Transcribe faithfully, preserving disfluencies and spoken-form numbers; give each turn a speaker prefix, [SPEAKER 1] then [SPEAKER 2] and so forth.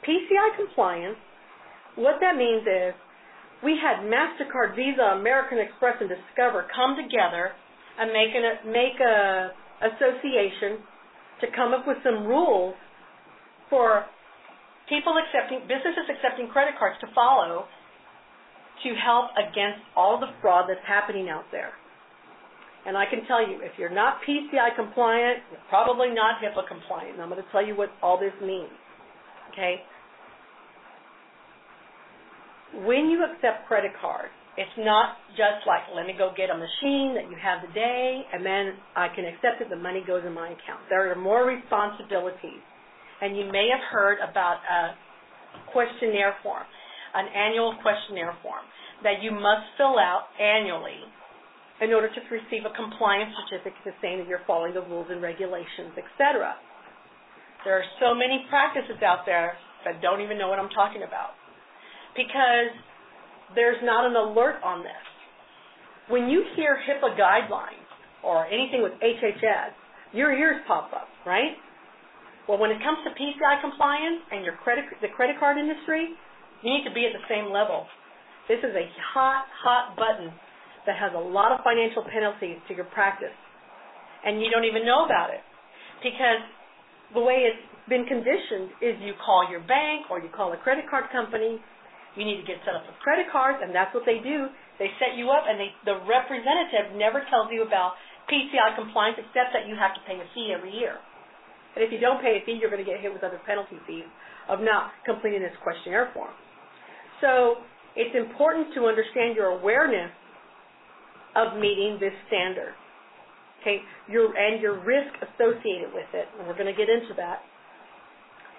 [SPEAKER 1] P C I compliance, what that means is we had MasterCard, Visa, American Express, and Discover come together and make an make a association to come up with some rules for people accepting, businesses accepting credit cards to follow to help against all the fraud that's happening out there. And I can tell you, if you're not P C I compliant, you're probably not HIPAA compliant. And I'm going to tell you what all this means. Okay? When you accept credit cards, it's not just like, let me go get a machine that you have today, and then I can accept it, the money goes in my account. There are more responsibilities. And you may have heard about a questionnaire form, an annual questionnaire form that you must fill out annually in order to receive a compliance certificate saying that you're following the rules and regulations, et cetera. There are so many practices out there that don't even know what I'm talking about because there's not an alert on this. When you hear HIPAA guidelines or anything with H H S, your ears pop up, right? Well, when it comes to P C I compliance and your credit, the credit card industry, you need to be at the same level. This is a hot, hot button that has a lot of financial penalties to your practice, and you don't even know about it because the way it's been conditioned is you call your bank or you call a credit card company. You need to get set up with credit cards, and that's what they do. They set you up, and they, the representative never tells you about P C I compliance except that you have to pay a fee every year. And if you don't pay a fee, you're going to get hit with other penalty fees of not completing this questionnaire form. So it's important to understand your awareness of meeting this standard, okay, your, and your risk associated with it, and we're going to get into that.